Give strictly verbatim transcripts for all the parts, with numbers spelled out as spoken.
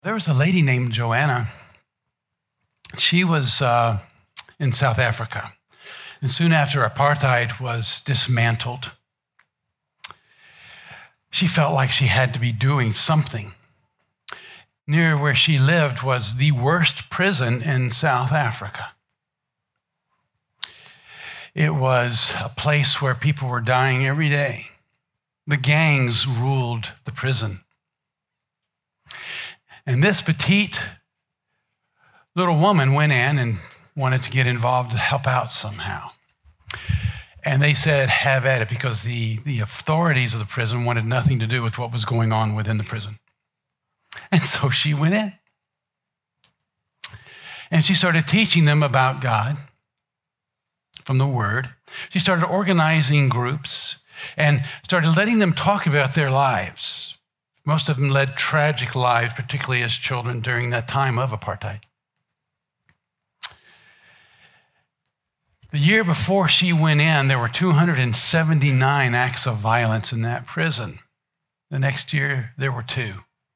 There was a lady named Joanna. She was uh, in South Africa. And soon after apartheid was dismantled, she felt like she had to be doing something. Near where she lived was the worst prison in South Africa. It was a place where people were dying every day. The gangs ruled the prison. And this petite little woman went in and wanted to get involved to help out somehow. And they said, have at it, because the, the authorities of the prison wanted nothing to do with what was going on within the prison. And so she went in. And she started teaching them about God from the Word. She started organizing groups and started letting them talk about their lives. Most of them led tragic lives, particularly as children during that time of apartheid. The year before she went in, there were two hundred seventy-nine acts of violence in that prison. The next year, there were two.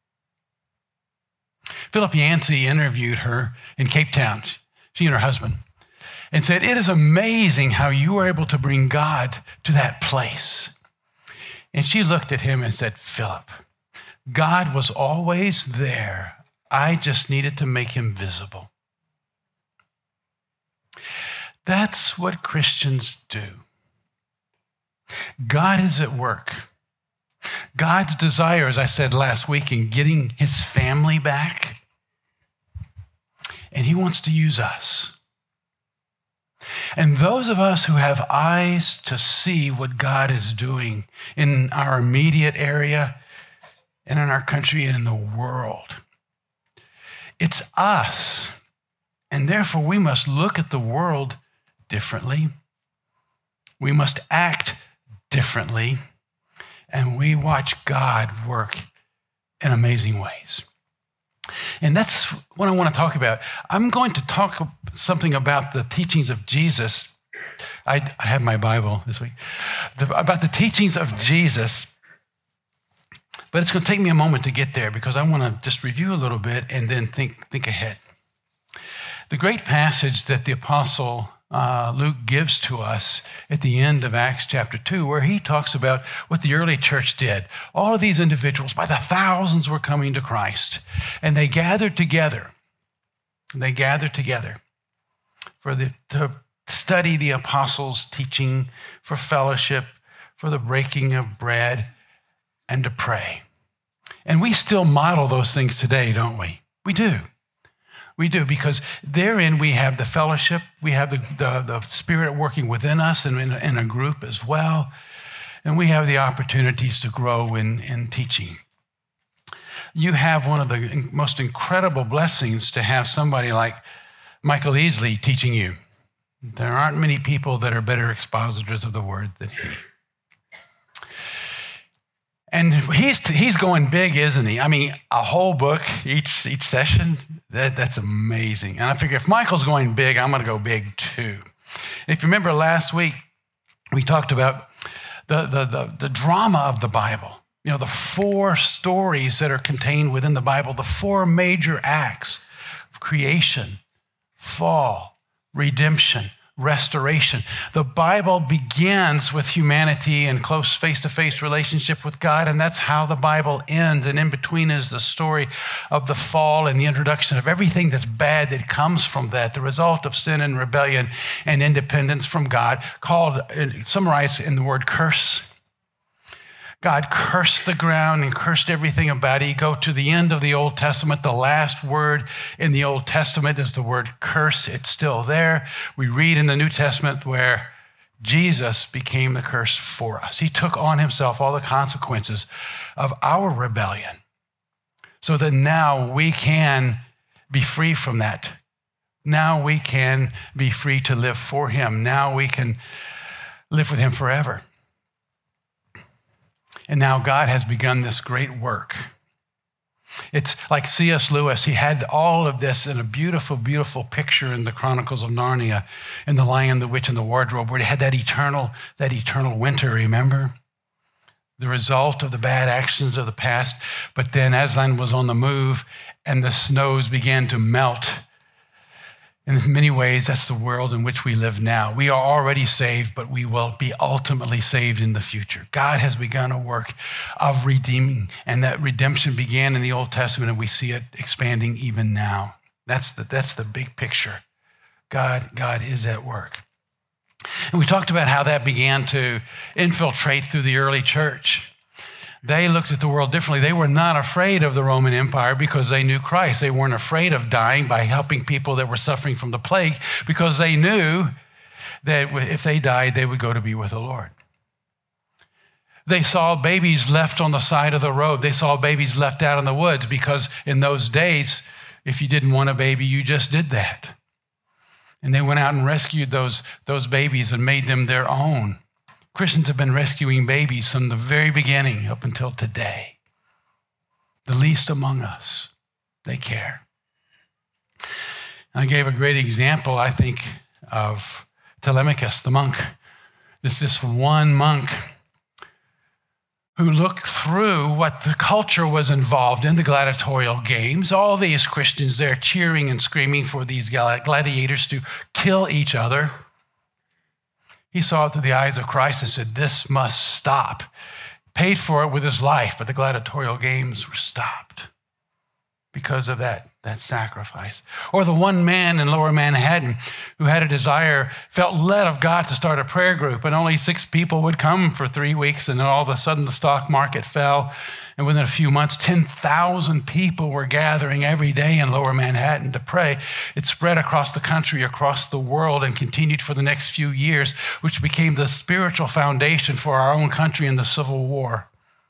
Philip Yancey interviewed her in Cape Town, she and her husband, and said, "It is amazing how you were able to bring God to that place." And she looked at him and said, "Philip, God was always there. I just needed to make him visible." That's what Christians do. God is at work. God's desire, as I said last week, in getting his family back, and he wants to use us. And those of us who have eyes to see what God is doing in our immediate area and in our country and in the world, it's us. And therefore, we must look at the world differently. We must act differently. And we watch God work in amazing ways. And that's what I want to talk about. I'm going to talk something about the teachings of Jesus. I, I have my Bible this week. The, about the teachings of Jesus. But it's going to take me a moment to get there because I want to just review a little bit and then think, think ahead. The great passage that the Apostle uh, Luke gives to us at the end of Acts chapter two, where he talks about what the early church did. All of these individuals, by the thousands, were coming to Christ, and they gathered together. They gathered together for the, to study the apostles' teaching, for fellowship, for the breaking of bread, and to pray. And we still model those things today, don't we? We do. We do, because therein we have the fellowship, we have the, the, the Spirit working within us and in, in a group as well, and we have the opportunities to grow in, in teaching. You have one of the most incredible blessings to have somebody like Michael Easley teaching you. There aren't many people that are better expositors of the Word than he. And he's he's going big, isn't he? I mean, a whole book each each session, that, that's amazing. And I figure if Michael's going big, I'm going to go big too. And if you remember last week, we talked about the, the, the, the drama of the Bible. You know, the four stories that are contained within the Bible, the four major acts of creation, fall, redemption, restoration. The Bible begins with humanity and close face-to-face relationship with God, and that's how the Bible ends. And in between is the story of the fall and the introduction of everything that's bad that comes from that, the result of sin and rebellion and independence from God, called, summarized in the word curse. God cursed the ground and cursed everything about it. You go to the end of the Old Testament, the last word in the Old Testament is the word curse. It's still there. We read in the New Testament where Jesus became the curse for us. He took on himself all the consequences of our rebellion so that now we can be free from that. Now we can be free to live for him. Now we can live with him forever. And now God has begun this great work. It's like C S Lewis. He had all of this in a beautiful, beautiful picture in the Chronicles of Narnia, in The Lion, the Witch, and the Wardrobe, where he had that eternal, that eternal winter, remember? the result of the bad actions of the past. But then Aslan was on the move and the snows began to melt. In many ways, that's the world in which we live now. We are already saved, but we will be ultimately saved in the future. God has begun a work of redeeming, and that redemption began in the Old Testament, and we see it expanding even now. That's the, that's the big picture. God, God is at work. And we talked about how that began to infiltrate through the early church. They looked at the world differently. They were not afraid of the Roman Empire because they knew Christ. They weren't afraid of dying by helping people that were suffering from the plague because they knew that if they died, they would go to be with the Lord. They saw babies left on the side of the road. They saw babies left out in the woods because in those days, if you didn't want a baby, you just did that. And they went out and rescued those, those babies and made them their own. Christians have been rescuing babies from the very beginning up until today. The least among us, they care. And I gave a great example, I think, of Telemachus, the monk. There's this one monk who looked through what the culture was involved in, the gladiatorial games. All these Christians there cheering and screaming for these gladiators to kill each other. He saw it through the eyes of Christ and said, this must stop. Paid for it with his life, but the gladiatorial games were stopped because of that, that sacrifice. Or the one man in Lower Manhattan who had a desire, felt led of God to start a prayer group, and only six people would come for three weeks, and then all of a sudden the stock market fell, and within a few months, ten thousand people were gathering every day in Lower Manhattan to pray. It spread across the country, across the world, and continued for the next few years, which became the spiritual foundation for our own country in the Civil War.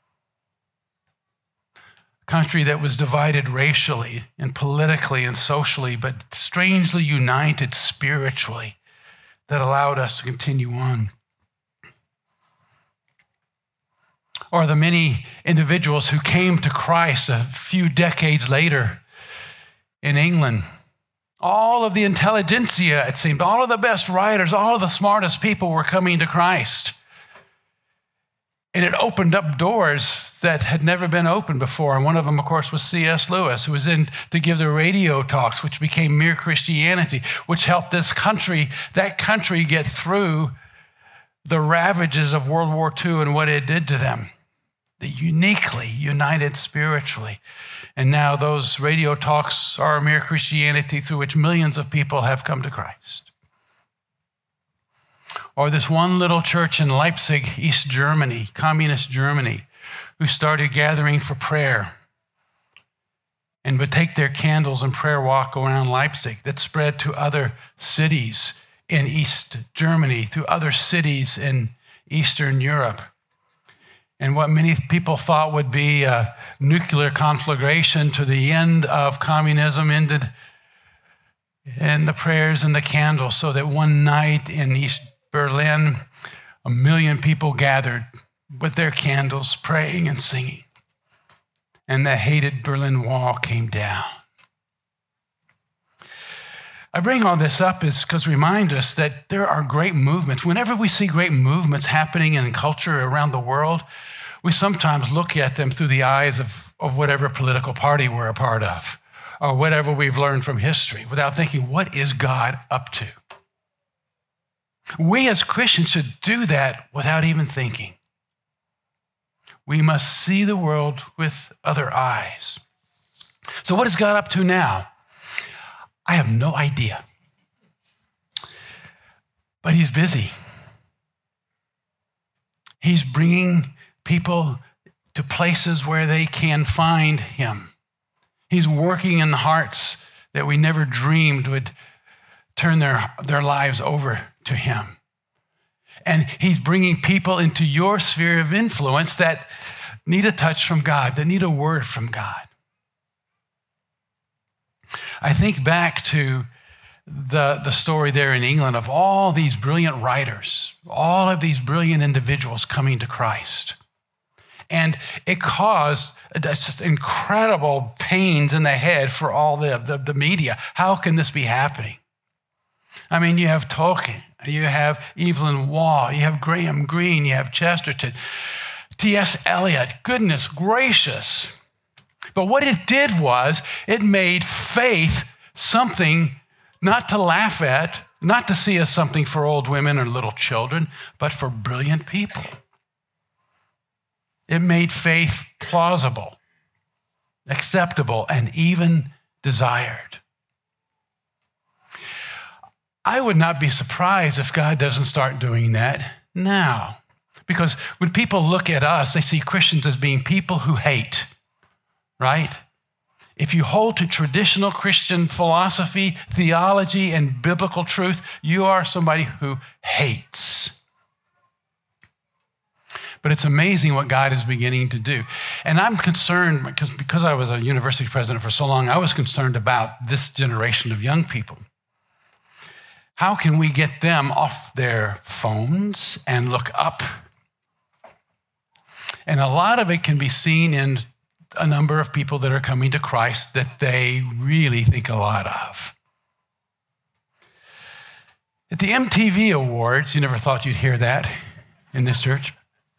Country that was divided racially and politically and socially, but strangely united spiritually, that allowed us to continue on. Or the many individuals who came to Christ a few decades later in England. All of the intelligentsia, it seemed, all of the best writers, all of the smartest people were coming to Christ. And it opened up doors that had never been opened before. And one of them, of course, was C S Lewis, who was in to give the radio talks, which became Mere Christianity, which helped this country, that country, get through the ravages of World War Two and what it did to them. They uniquely united spiritually. And now those radio talks are Mere Christianity, through which millions of people have come to Christ. Or this one little church in Leipzig, East Germany, communist Germany, who started gathering for prayer and would take their candles and prayer walk around Leipzig, that spread to other cities in East Germany, through other cities in Eastern Europe. And what many people thought would be a nuclear conflagration to the end of communism ended in the prayers and the candles, so that one night in East Berlin, a million people gathered with their candles, praying and singing. And the hated Berlin Wall came down. I bring all this up is because to remind us that there are great movements. Whenever we see great movements happening in culture around the world, we sometimes look at them through the eyes of, of whatever political party we're a part of, or whatever we've learned from history, without thinking, what is God up to? We as Christians should do that without even thinking. We must see the world with other eyes. So what is God up to now? I have no idea. But he's busy. He's bringing people to places where they can find him. He's working in the hearts that we never dreamed would turn their, their lives over to him. And he's bringing people into your sphere of influence that need a touch from God, that need a word from God. I think back to the, the story there in England of all these brilliant writers, all of these brilliant individuals coming to Christ. And it caused just incredible pains in the head for all the, the, the media. How can this be happening? I mean, you have Tolkien, you have Evelyn Waugh, you have Graham Greene, you have Chesterton. T S Eliot, goodness gracious. But what it did was it made faith something not to laugh at, not to see as something for old women or little children, but for brilliant people. It made faith plausible, acceptable, and even desired. I would not be surprised if God doesn't start doing that now. Because when people look at us, they see Christians as being people who hate, right? If you hold to traditional Christian philosophy, theology, and biblical truth, you are somebody who hates. But it's amazing what God is beginning to do. And I'm concerned, because, because I was a university president for so long, I was concerned about this generation of young people. How can we get them off their phones and look up? And a lot of it can be seen in a number of people that are coming to Christ that they really think a lot of. At the M T V Awards, you never thought you'd hear that in this church.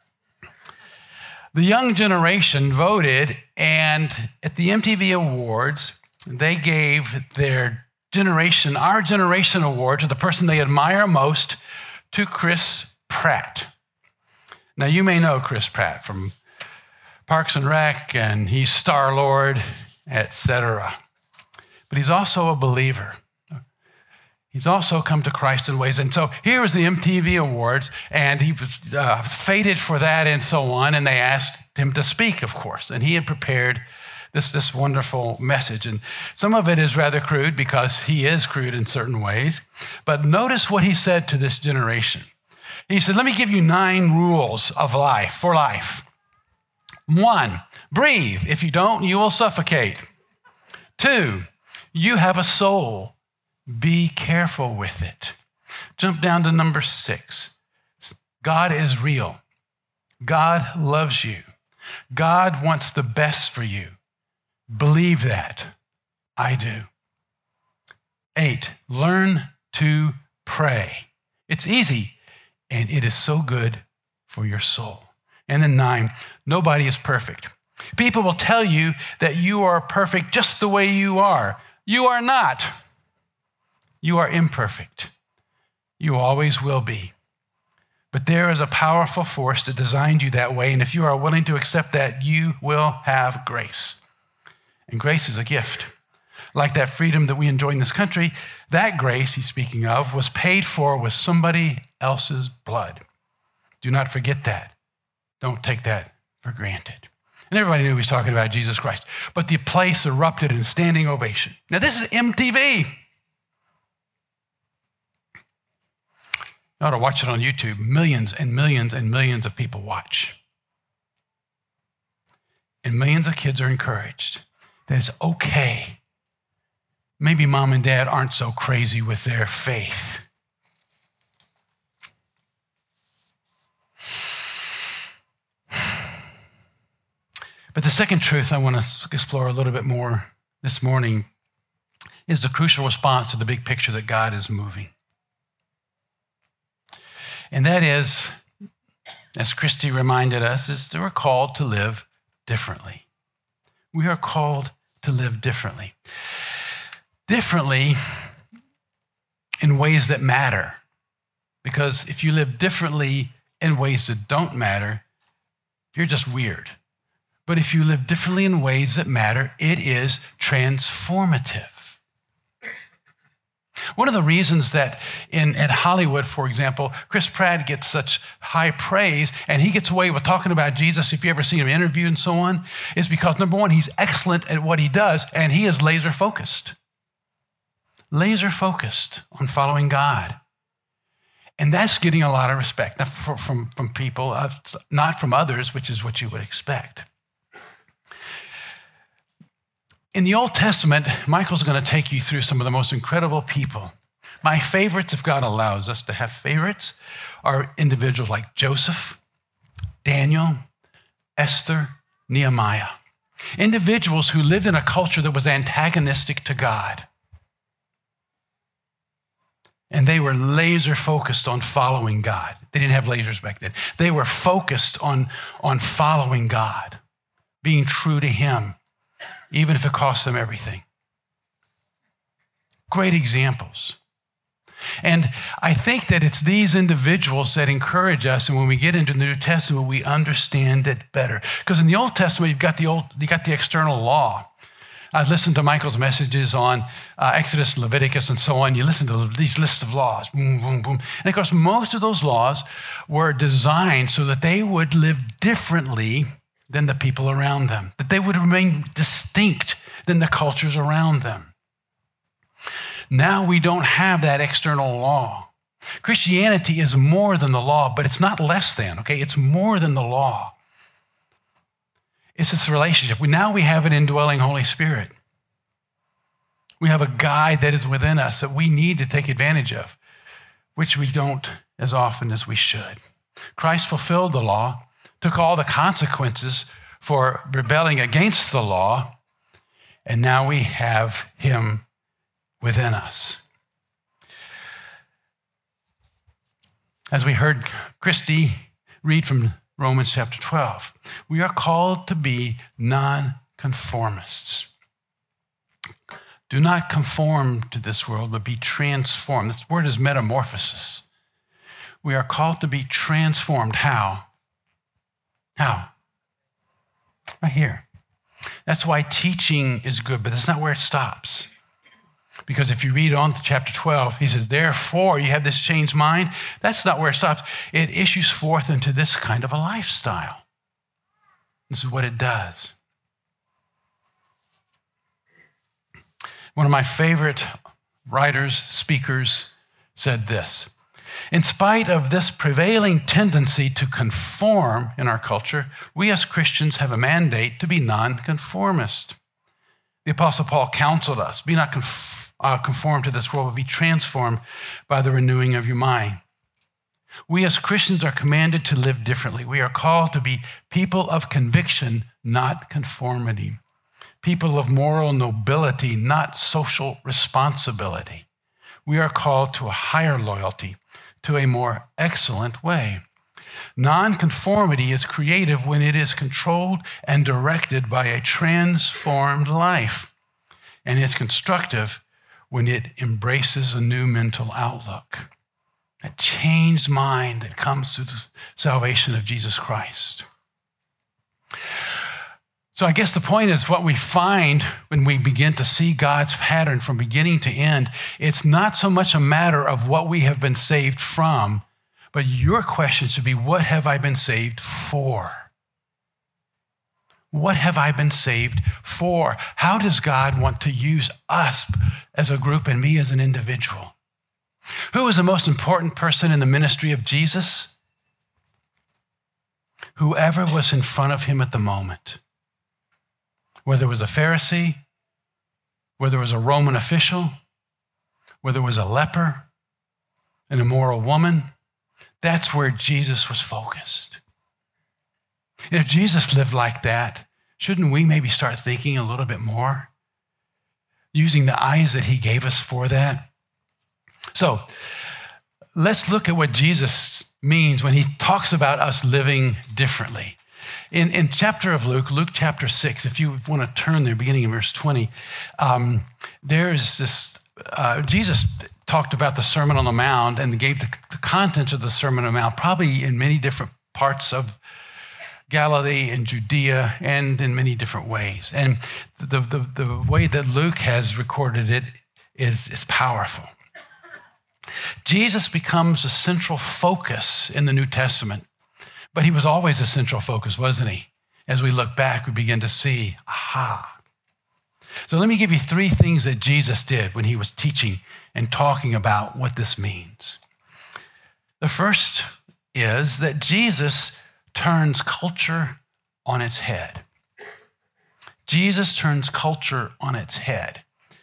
The young generation voted, and at the M T V Awards, they gave their generation, our generation award to the person they admire most, to Chris Pratt. Now, you may know Chris Pratt from Parks and Rec, and he's Star-Lord, et cetera. But he's also a believer. He's also come to Christ in ways. And so here was the M T V Awards, and he was uh, fated for that and so on, and they asked him to speak, of course. And he had prepared this, this wonderful message. And some of it is rather crude because he is crude in certain ways. But notice what he said to this generation. He said, let me give you nine rules of life, for life. One, breathe. If you don't, you will suffocate. Two, you have a soul. Be careful with it. Jump down to number six. God is real. God loves you. God wants the best for you. Believe that. I do. Eight, learn to pray. It's easy, and it is so good for your soul. And then nine, nobody is perfect. People will tell you that you are perfect just the way you are. You are not. You are imperfect. You always will be. But there is a powerful force that designed you that way, and if you are willing to accept that, you will have grace. And grace is a gift. Like that freedom that we enjoy in this country, that grace he's speaking of was paid for with somebody else's blood. Do not forget that. Don't take that for granted. And everybody knew he was talking about Jesus Christ. But the place erupted in standing ovation. Now, this is M T V. You ought to watch it on YouTube. Millions and millions and millions of people watch. And millions of kids are encouraged that it's okay. Maybe mom and dad aren't so crazy with their faith. But the second truth I want to explore a little bit more this morning is the crucial response to the big picture that God is moving. And that is, as Christy reminded us, is that we're called to live differently. We are called to live differently. Differently in ways that matter. Because if you live differently in ways that don't matter, you're just weird. But if you live differently in ways that matter, it is transformative. One of the reasons that in at Hollywood, for example, Chris Pratt gets such high praise and he gets away with talking about Jesus, if you ever see him interviewed and so on, is because, number one, he's excellent at what he does and he is laser focused. Laser focused on following God. And that's getting a lot of respect, not from, from, from people, uh, not from others, which is what you would expect. In the Old Testament, Michael's going to take you through some of the most incredible people. My favorites, if God allows us to have favorites, are individuals like Joseph, Daniel, Esther, Nehemiah. Individuals who lived in a culture that was antagonistic to God. And they were laser focused on following God. They didn't have lasers back then. They were focused on, on following God, being true to him, even if it cost them everything. Great examples. And I think that it's these individuals that encourage us, and when we get into the New Testament, we understand it better. Because in the Old Testament, you've got the old, you got the external law. I listened to Michael's messages on uh, Exodus, Leviticus, and so on. You listen to these lists of laws, boom, boom, boom. And of course, most of those laws were designed so that they would live differently than the people around them, that they would remain distinct than the cultures around them. Now we don't have that external law. Christianity is more than the law, but it's not less than, okay? It's more than the law. It's this relationship. We, now we have an indwelling Holy Spirit. We have a guide that is within us that we need to take advantage of, which we don't as often as we should. Christ fulfilled the law, took all the consequences for rebelling against the law, and now we have him within us. As we heard Christy read from Romans chapter twelve, we are called to be non-conformists. Do not conform to this world, but be transformed. This word is metamorphosis. We are called to be transformed. How? How? Right here. That's why teaching is good, but that's not where it stops. Because if you read on to chapter twelve, he says, therefore, you have this changed mind. That's not where it stops. It issues forth into this kind of a lifestyle. This is what it does. One of my favorite writers, speakers, said this: in spite of this prevailing tendency to conform in our culture, we as Christians have a mandate to be non-conformist. The Apostle Paul counseled us, be not conformed Uh, conform to this world, but be transformed by the renewing of your mind. We as Christians are commanded to live differently. We are called to be people of conviction, not conformity. People of moral nobility, not social responsibility. We are called to a higher loyalty, to a more excellent way. Non-conformity is creative when it is controlled and directed by a transformed life, and is constructive when it embraces a new mental outlook, a changed mind that comes through the salvation of Jesus Christ. So I guess the point is, what we find when we begin to see God's pattern from beginning to end, it's not so much a matter of what we have been saved from, but your question should be, what have I been saved for? What have I been saved for? How does God want to use us as a group and me as an individual? Who is the most important person in the ministry of Jesus? Whoever was in front of him at the moment. Whether it was a Pharisee, whether it was a Roman official, whether it was a leper, an immoral woman, that's where Jesus was focused. And if Jesus lived like that, shouldn't we maybe start thinking a little bit more? Using the eyes that he gave us for that? So let's look at what Jesus means when he talks about us living differently. In, in chapter of Luke, Luke chapter six, if you want to turn there, beginning in verse twenty, um, there's this, uh, Jesus talked about the Sermon on the Mount and gave the, the contents of the Sermon on the Mount, probably in many different parts of Galilee and Judea, and in many different ways. And the, the, the way that Luke has recorded it is, is powerful. Jesus becomes a central focus in the New Testament, but he was always a central focus, wasn't he? As we look back, we begin to see, aha. So let me give you three things that Jesus did when he was teaching and talking about what this means. The first is that Jesus turns culture on its head. Jesus turns culture on its head.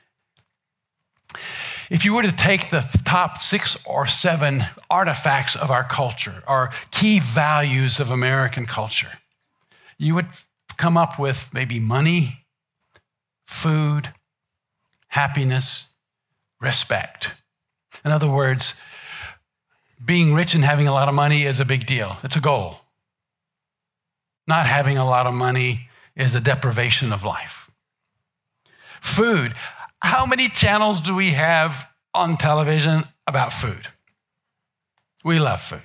If you were to take the top six or seven artifacts of our culture, or key values of American culture, you would come up with maybe money, food, happiness, respect. In other words, being rich and having a lot of money is a big deal. It's a goal. Not having a lot of money is a deprivation of life. Food. How many channels do we have on television about food? We love food.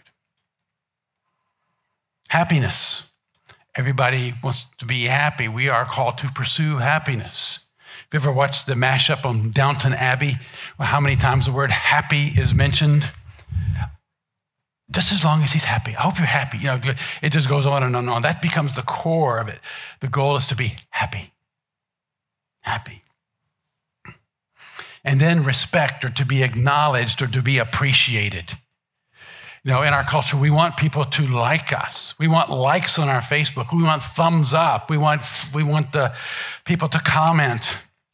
Happiness. Everybody wants to be happy. We are called to pursue happiness. If you ever watched the mashup on Downton Abbey, well, how many times the word happy is mentioned? Just as long as he's happy. I hope you're happy. You know, it just goes on and on and on. That becomes the core of it. The goal is to be happy. Happy. And then respect, or to be acknowledged, or to be appreciated. You know, in our culture, we want people to like us. We want likes on our Facebook. We want thumbs up. We want, we want the people to comment.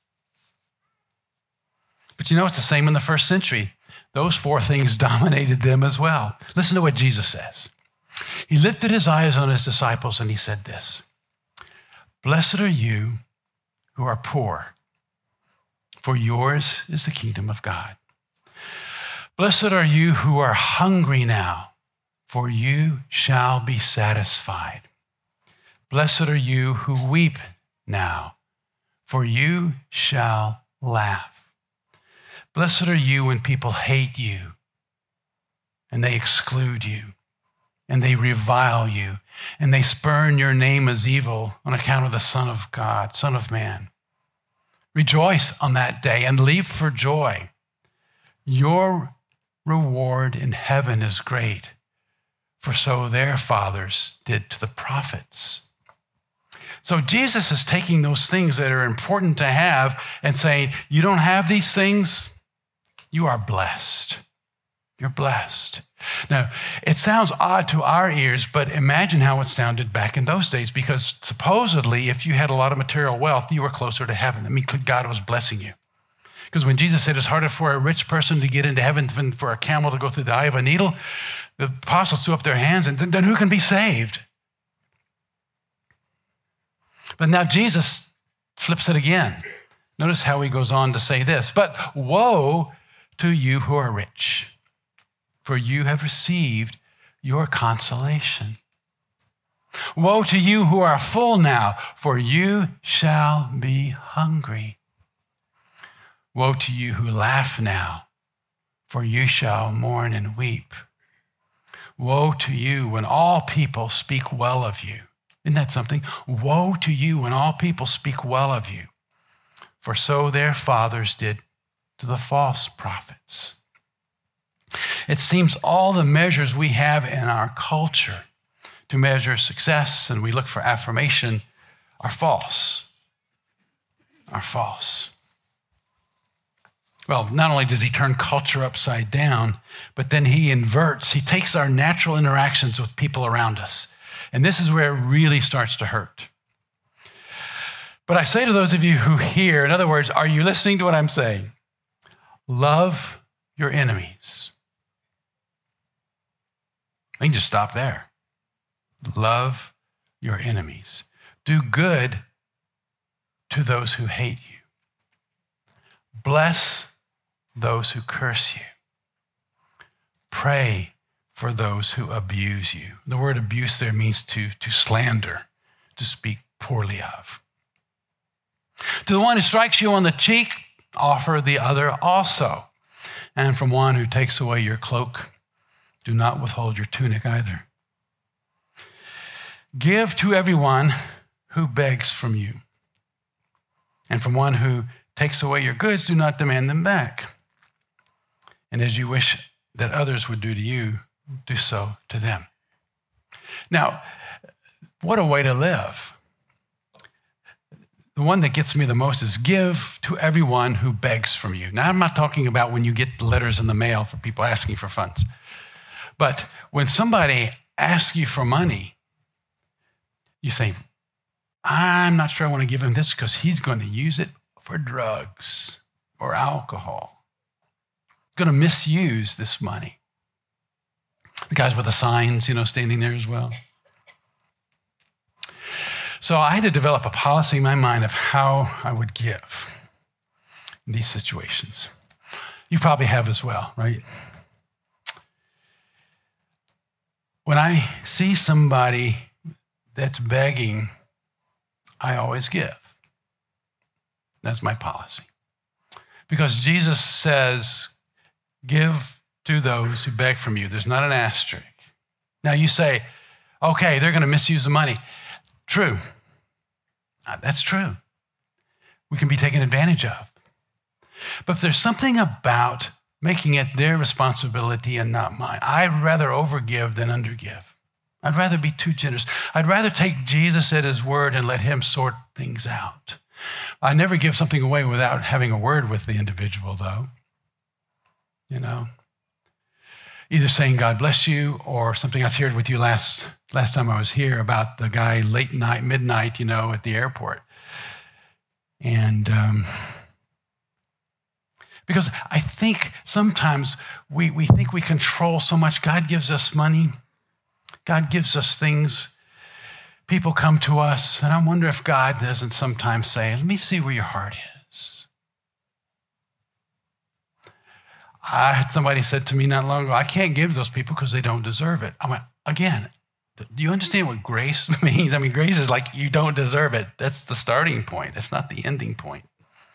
But you know, it's the same in the first century. Those four things dominated them as well. Listen to what Jesus says. He lifted his eyes on his disciples and he said this, "Blessed are you who are poor, for yours is the kingdom of God. Blessed are you who are hungry now, for you shall be satisfied. Blessed are you who weep now, for you shall laugh. Blessed are you when people hate you and they exclude you and they revile you and they spurn your name as evil on account of the Son of God, Son of Man. Rejoice on that day and leap for joy. Your reward in heaven is great, for so their fathers did to the prophets." So Jesus is taking those things that are important to have and saying, you don't have these things, you are blessed. You're blessed. Now, it sounds odd to our ears, but imagine how it sounded back in those days, because supposedly if you had a lot of material wealth, you were closer to heaven. I mean, God was blessing you. Because when Jesus said it's harder for a rich person to get into heaven than for a camel to go through the eye of a needle, the apostles threw up their hands, and then who can be saved? But now Jesus flips it again. Notice how he goes on to say this, "But woe to you who are rich, for you have received your consolation. Woe to you who are full now, for you shall be hungry. Woe to you who laugh now, for you shall mourn and weep. Woe to you when all people speak well of you." Isn't that something? Woe to you when all people speak well of you, for so their fathers did to the false prophets. It seems all the measures we have in our culture to measure success and we look for affirmation are false, are false. Well, not only does he turn culture upside down, but then he inverts. He takes our natural interactions with people around us. And this is where it really starts to hurt. But I say to those of you who hear, in other words, are you listening to what I'm saying? Love your enemies. I can just stop there. Love your enemies. Do good to those who hate you. Bless those who curse you. Pray for those who abuse you. The word abuse there means to, to slander, to speak poorly of. To the one who strikes you on the cheek, offer the other also. And from one who takes away your cloak, do not withhold your tunic either. Give to everyone who begs from you. And from one who takes away your goods, do not demand them back. And as you wish that others would do to you, do so to them. Now, what a way to live. The one that gets me the most is give to everyone who begs from you. Now, I'm not talking about when you get letters in the mail for people asking for funds. But when somebody asks you for money, you say, I'm not sure I want to give him this because he's going to use it for drugs or alcohol. Going to misuse this money. The guys with the signs, you know, standing there as well. So I had to develop a policy in my mind of how I would give in these situations. You probably have as well, right? when I see somebody that's begging, I always give. That's my policy. Because Jesus says, give to those who beg from you. There's not an asterisk. Now you say, okay, they're going to misuse the money. True. That's true. We can be taken advantage of. But if there's something about making it their responsibility and not mine, I'd rather overgive than undergive. I'd rather be too generous. I'd rather take Jesus at his word and let him sort things out. I never give something away without having a word with the individual, though. You know, either saying God bless you or something I shared with you last last time I was here about the guy late night, midnight, you know, at the airport. And um, because I think sometimes we, we think we control so much. God gives us money. God gives us things. People come to us, and I wonder if God doesn't sometimes say, let me see where your heart is. I had somebody said to me not long ago, I can't give those people because they don't deserve it. I went, again, do you understand what grace means? I mean, grace is like you don't deserve it. That's the starting point. That's not the ending point.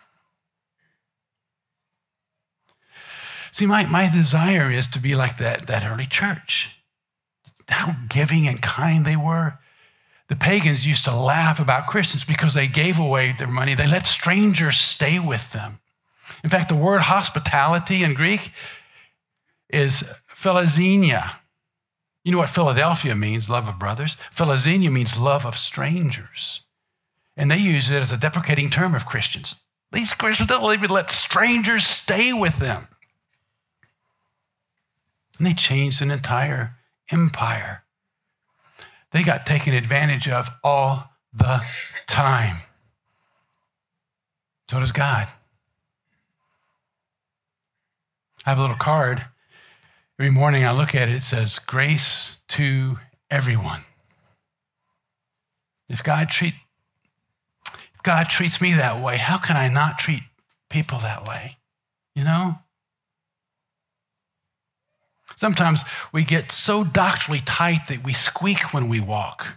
See, my, my desire is to be like that, that early church. How giving and kind they were. The pagans used to laugh about Christians because they gave away their money. They let strangers stay with them. In fact, the word hospitality in Greek is philoxenia. You know what Philadelphia means, love of brothers? Philoxenia means love of strangers. And they use it as a deprecating term of Christians. These Christians don't even let strangers stay with them. And they changed an entire empire. They got taken advantage of all the time. So does God. I have a little card. Every morning I look at it, it says, grace to everyone. If God treat, if God treats me that way, how can I not treat people that way? You know? Sometimes we get so doctrinally tight that we squeak when we walk.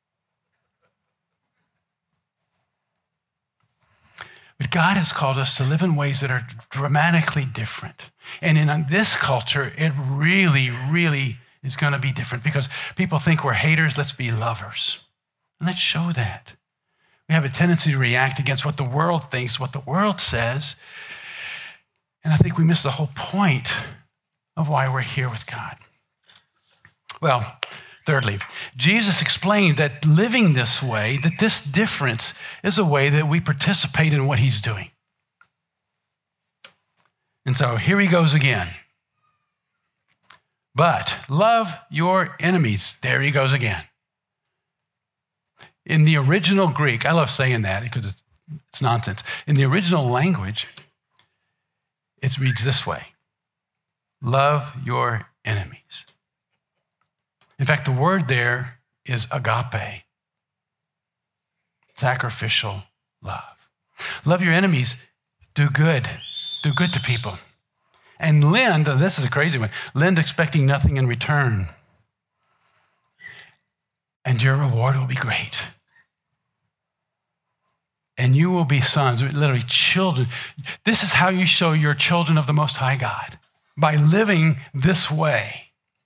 But God has called us to live in ways that are dramatically different. And in this culture, it really, really is going to be different because people think we're haters. Let's be lovers. And let's show that. We have a tendency to react against what the world thinks, what the world says. And I think we miss the whole point of why we're here with God. Well, thirdly, Jesus explained that living this way, that this difference is a way that we participate in what he's doing. And so here he goes again. But love your enemies. There he goes again. In the original Greek, I love saying that because it's nonsense. In the original language, it reads this way. Love your enemies. In fact, the word there is agape, sacrificial love. Love your enemies, do good, do good to people. And lend, this is a crazy one, lend expecting nothing in return. And your reward will be great. And you will be sons, literally children. This is how you show you're children of the Most High God. By living this way.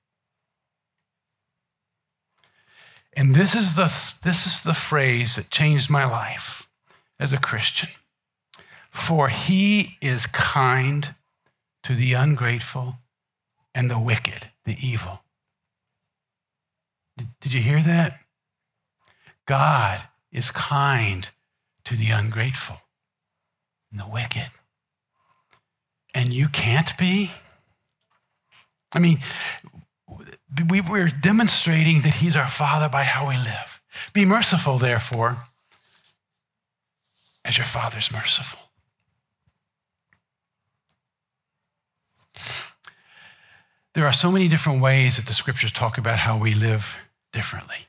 And this is the this is the phrase that changed my life as a Christian. For he is kind to the ungrateful and the wicked, the evil. Did, did you hear that? God is kind to the ungrateful and the wicked. And you can't be? I mean, we, we're demonstrating that he's our Father by how we live. Be merciful, therefore, as your Father's merciful. There are so many different ways that the scriptures talk about how we live differently.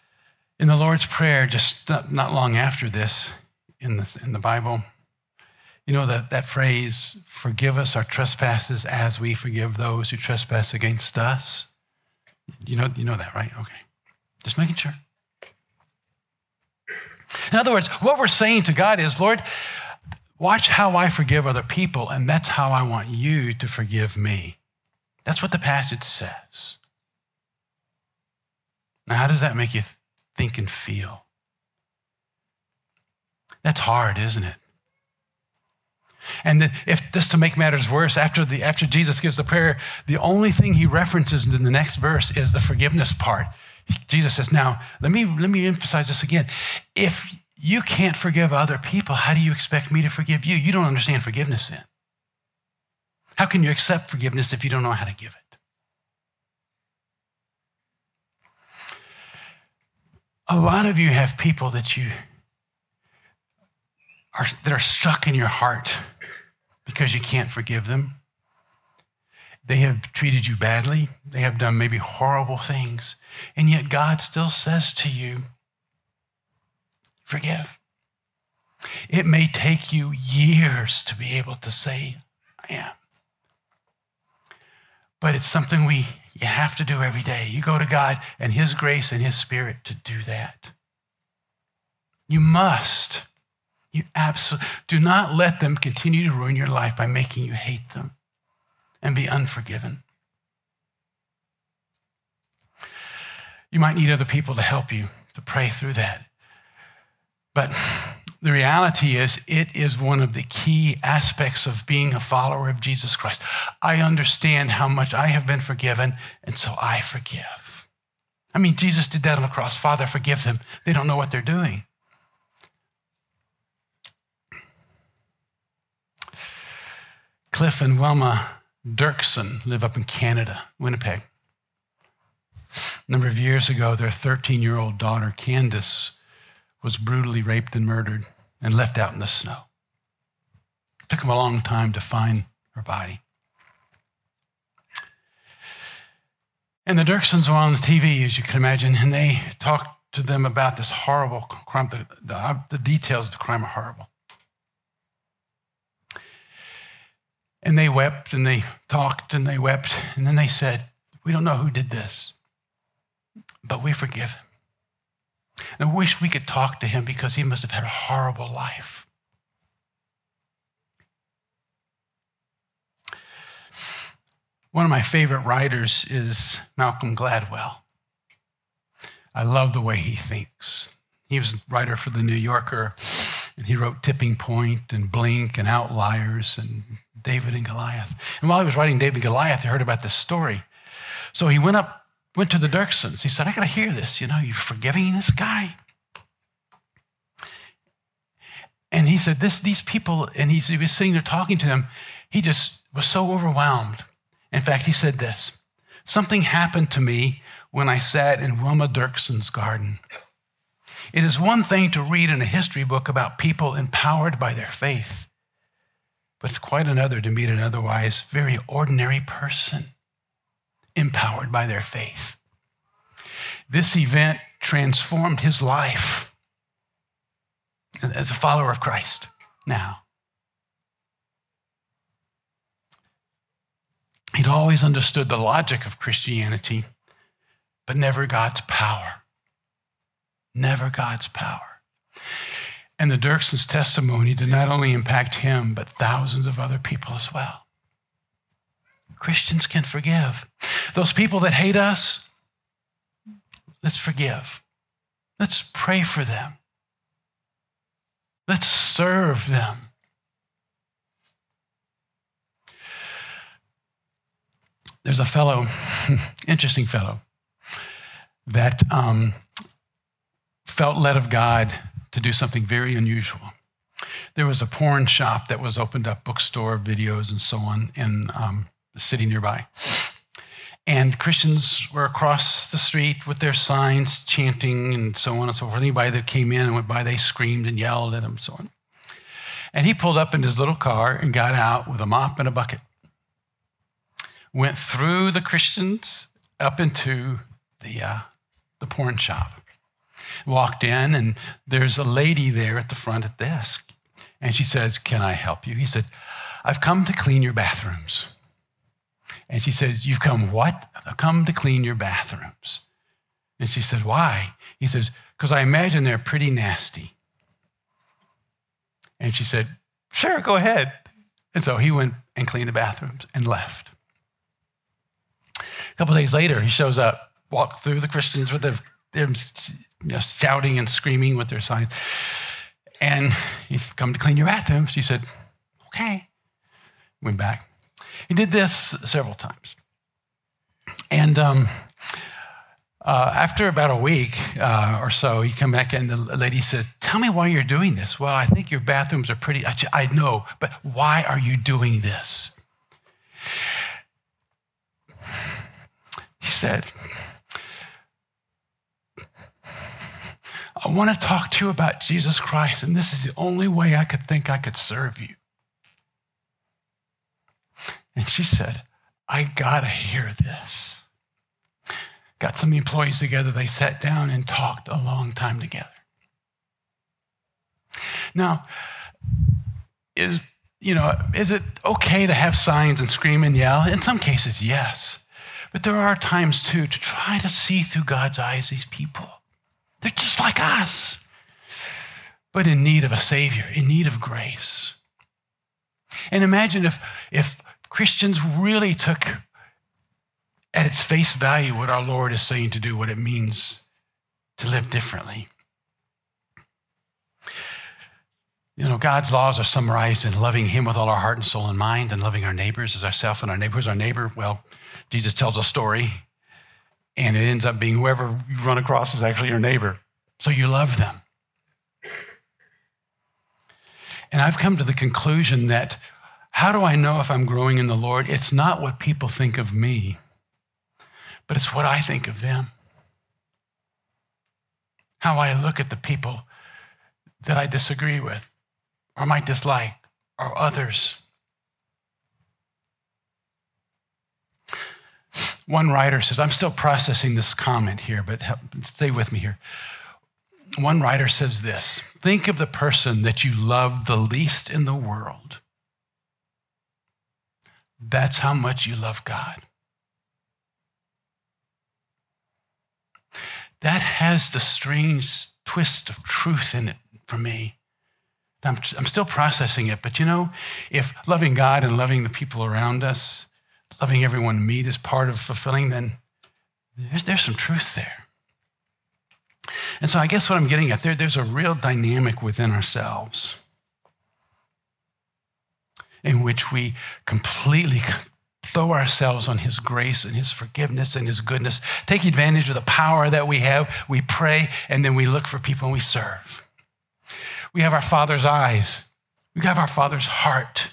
In the Lord's Prayer, just not, not long after this in the, in the Bible, You know that, that phrase, forgive us our trespasses as we forgive those who trespass against us? You know, you know that, right? Okay. Just making sure. In other words, what we're saying to God is, Lord, watch how I forgive other people, and that's how I want you to forgive me. That's what the passage says. Now, how does that make you think and feel? That's hard, isn't it? And if just to make matters worse, after the after Jesus gives the prayer, the only thing he references in the next verse is the forgiveness part. Jesus says, now, let me, let me emphasize this again. If you can't forgive other people, how do you expect me to forgive you? You don't understand forgiveness then. How can you accept forgiveness if you don't know how to give it? A lot of you have people that you are, that are stuck in your heart because you can't forgive them. They have treated you badly. They have done maybe horrible things. And yet God still says to you, forgive. It may take you years to be able to say, I am. But it's something we you have to do every day. You go to God and his grace and his spirit to do that. You must. You absolutely do not let them continue to ruin your life by making you hate them and be unforgiven. You might need other people to help you to pray through that. But the reality is, it is one of the key aspects of being a follower of Jesus Christ. I understand how much I have been forgiven, and so I forgive. I mean, Jesus did that on the cross. Father, forgive them. They don't know what they're doing. Cliff and Wilma Dirksen live up in Canada, Winnipeg. A number of years ago, their thirteen-year-old daughter, Candace, was brutally raped and murdered and left out in the snow. It took them a long time to find her body. And the Dirksens were on the T V, as you can imagine, and they talked to them about this horrible crime. The, the, the details of the crime are horrible. And they wept and they talked and they wept. And then they said, we don't know who did this, but we forgive him. And I wish we could talk to him because he must have had a horrible life. One of my favorite writers is Malcolm Gladwell. I love the way he thinks. He was a writer for The New Yorker, and he wrote Tipping Point and Blink and Outliers and David and Goliath. And while he was writing David and Goliath, he heard about this story. So he went up, went to the Dirksens. He said, I got to hear this. You know, you're forgiving this guy? And he said, this, these people, and he, he was sitting there talking to them. He just was so overwhelmed. In fact, he said this, something happened to me when I sat in Wilma Dirksen's garden. It is one thing to read in a history book about people empowered by their faith, but it's quite another to meet an otherwise very ordinary person empowered by their faith. This event transformed his life as a follower of Christ. Now, he'd always understood the logic of Christianity, but never God's power. Never God's power. And the Dirksens' testimony did not only impact him, but thousands of other people as well. Christians can forgive. Those people that hate us, let's forgive. Let's pray for them. Let's serve them. There's a fellow, interesting fellow, that um, felt led of God to do something very unusual. There was a porn shop that was opened up, bookstore, videos, and so on, in um, the city nearby. And Christians were across the street with their signs, chanting and so on and so forth. Anybody that came in and went by, they screamed and yelled at him and so on. And he pulled up in his little car and got out with a mop and a bucket. Went through the Christians up into the, uh, the porn shop. Walked in, and there's a lady there at the front desk. And she says, can I help you? He said, I've come to clean your bathrooms. And she says, you've come what? I've come to clean your bathrooms. And she said, why? He says, because I imagine they're pretty nasty. And she said, sure, go ahead. And so he went and cleaned the bathrooms and left. A couple of days later, he shows up, walked through the Christians with their, their you know, shouting and screaming with their signs. And he's come to clean your bathrooms. She said, okay. Went back. He did this several times. And um, uh, after about a week uh, or so, he came back and the lady said, tell me why you're doing this. Well, I think your bathrooms are pretty, I, I know, but why are you doing this? He said, I want to talk to you about Jesus Christ, and this is the only way I could think I could serve you. And she said, I gotta hear this. Got some employees together, they sat down and talked a long time together. Now, is, you know, is it okay to have signs and scream and yell? In some cases, yes. But there are times, too, to try to see through God's eyes these people. They're just like us, but in need of a Savior, in need of grace. And imagine if, if Christians really took at its face value what our Lord is saying to do, what it means to live differently. You know, God's laws are summarized in loving him with all our heart and soul and mind, and loving our neighbors as ourselves, and our neighbor is our neighbor. Well, Jesus tells a story, and it ends up being whoever you run across is actually your neighbor. So you love them. And I've come to the conclusion that how do I know if I'm growing in the Lord? It's not what people think of me, but it's what I think of them. How I look at the people that I disagree with, or might dislike, or others. One writer says, I'm still processing this comment here, but help, stay with me here. One writer says this, think of the person that you love the least in the world. That's how much you love God. That has the strange twist of truth in it for me. I'm, I'm still processing it, but you know, if loving God and loving the people around us, loving everyone we meet is part of fulfilling, then there's, there's some truth there. And so I guess what I'm getting at, there, there's a real dynamic within ourselves in which we completely throw ourselves on his grace and his forgiveness and his goodness, take advantage of the power that we have, we pray, and then we look for people and we serve. We have our Father's eyes. We have our Father's heart.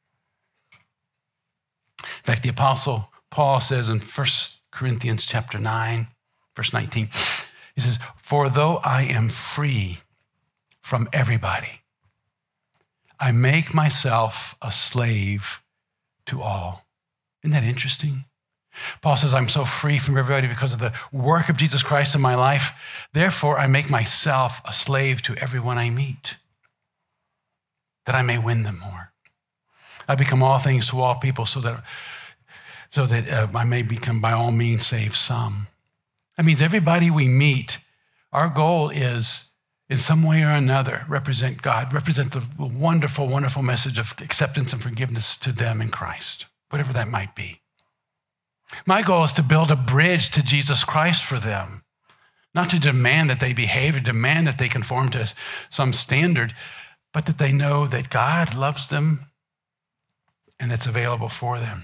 In fact, the Apostle Paul says in First Corinthians chapter nine, verse nineteen, he says, for though I am free from everybody, I make myself a slave to all. Isn't that interesting? Paul says, I'm so free from everybody because of the work of Jesus Christ in my life. Therefore, I make myself a slave to everyone I meet, that I may win them more. I become all things to all people so that, so that uh, I may become by all means save some. That means everybody we meet, our goal is in some way or another represent God, represent the wonderful, wonderful message of acceptance and forgiveness to them in Christ, whatever that might be. My goal is to build a bridge to Jesus Christ for them, not to demand that they behave or demand that they conform to some standard, but that they know that God loves them and it's available for them.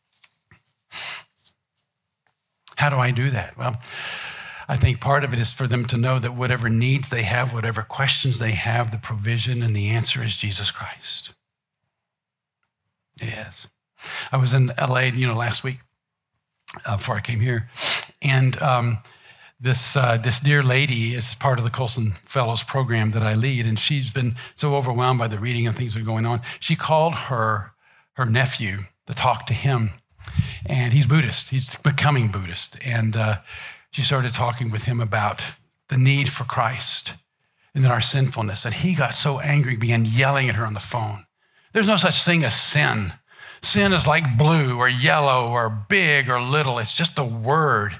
How do I do that? Well, I think part of it is for them to know that whatever needs they have, whatever questions they have, the provision and the answer is Jesus Christ. It is. I was in L A, you know, last week uh, before I came here, and um, this uh, this dear lady is part of the Colson Fellows program that I lead, and she's been so overwhelmed by the reading and things that are going on. She called her her nephew to talk to him, and he's Buddhist. He's becoming Buddhist, and uh, she started talking with him about the need for Christ in our sinfulness. And he got so angry, he began yelling at her on the phone. There's no such thing as sin. Sin is like blue or yellow or big or little. It's just a word.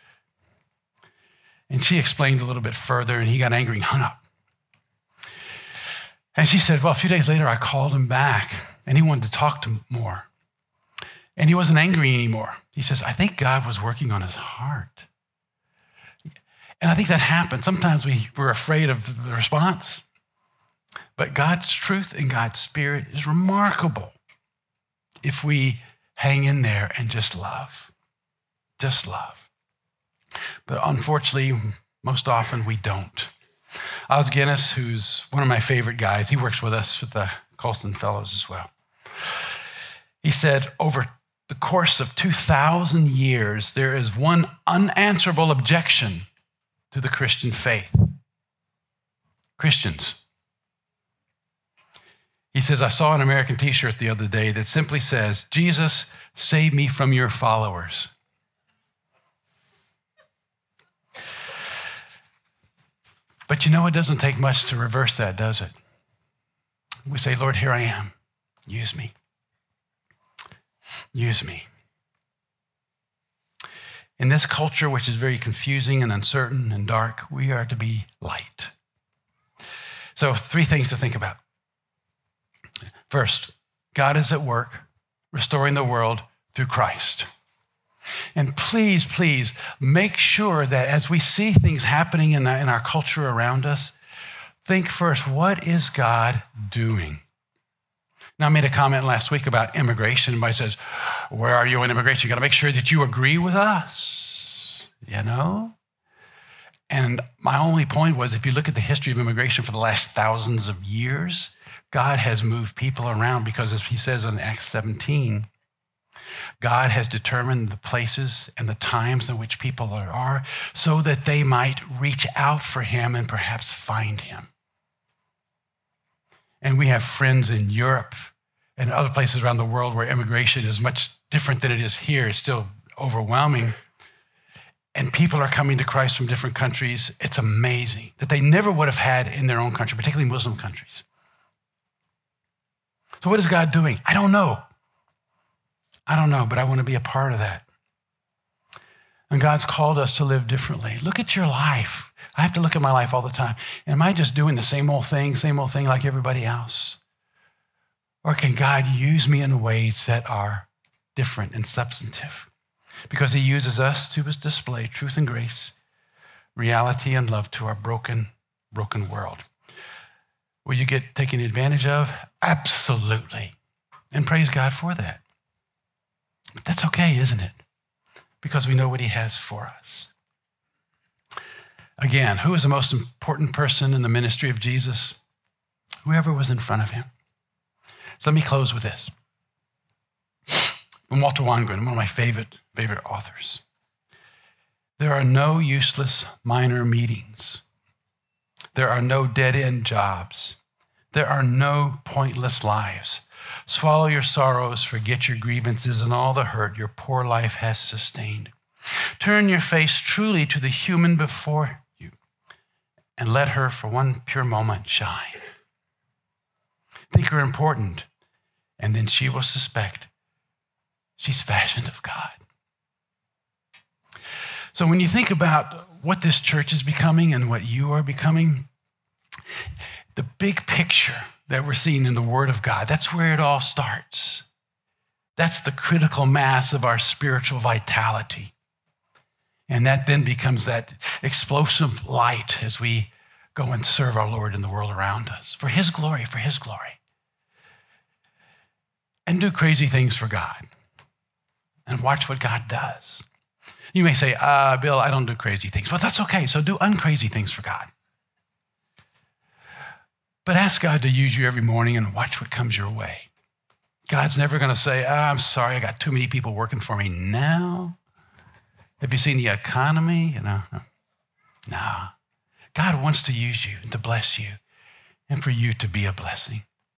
And she explained a little bit further, and he got angry and hung up. And she said, well, a few days later, I called him back, and he wanted to talk to more. And he wasn't angry anymore. He says, I think God was working on his heart. And I think that happens. Sometimes we, we're afraid of the response. But God's truth and God's spirit is remarkable if we hang in there and just love. Just love. But unfortunately, most often we don't. Os Guinness, who's one of my favorite guys, he works with us with the Colson Fellows as well. He said, over the course of two thousand years, there is one unanswerable objection to the Christian faith. Christians. He says, I saw an American t-shirt the other day that simply says, Jesus, save me from your followers. But you know, it doesn't take much to reverse that, does it? We say, Lord, here I am. Use me. Use me. In this culture, which is very confusing and uncertain and dark, we are to be light. So three things to think about. First, God is at work restoring the world through Christ. And please, please make sure that as we see things happening in, the, in our culture around us, think first, what is God doing? Now, I made a comment last week about immigration. Everybody says, where are you in immigration? You got to make sure that you agree with us, you know? And my only point was, if you look at the history of immigration for the last thousands of years, God has moved people around because, as he says in Acts seventeen, God has determined the places and the times in which people are so that they might reach out for him and perhaps find him. And we have friends in Europe and other places around the world where immigration is much different than it is here. It's still overwhelming. And people are coming to Christ from different countries. It's amazing that they never would have had in their own country, particularly Muslim countries. So what is God doing? I don't know. I don't know, but I want to be a part of that. And God's called us to live differently. Look at your life. I have to look at my life all the time. Am I just doing the same old thing, same old thing like everybody else? Or can God use me in ways that are different and substantive? Because he uses us to display truth and grace, reality and love to our broken, broken world. Will you get taken advantage of? Absolutely. And praise God for that. But that's okay, isn't it? Because we know what he has for us. Again, who is the most important person in the ministry of Jesus? Whoever was in front of him. So let me close with this. From Walter Wangerin, one of my favorite, favorite authors. There are no useless minor meetings. There are no dead-end jobs. There are no pointless lives. Swallow your sorrows, forget your grievances and all the hurt your poor life has sustained. Turn your face truly to the human before you and let her for one pure moment shine. Think her important, and then she will suspect she's fashioned of God. So when you think about what this church is becoming and what you are becoming, the big picture that we're seeing in the Word of God, that's where it all starts. That's the critical mass of our spiritual vitality. And that then becomes that explosive light as we go and serve our Lord in the world around us. For his glory, for his glory. And do crazy things for God. And watch what God does. You may say, uh, Bill, I don't do crazy things. Well, that's okay. So do uncrazy things for God. But ask God to use you every morning and watch what comes your way. God's never going to say, oh, I'm sorry, I got too many people working for me now. Have you seen the economy? You know, no. God wants to use you and to bless you and for you to be a blessing.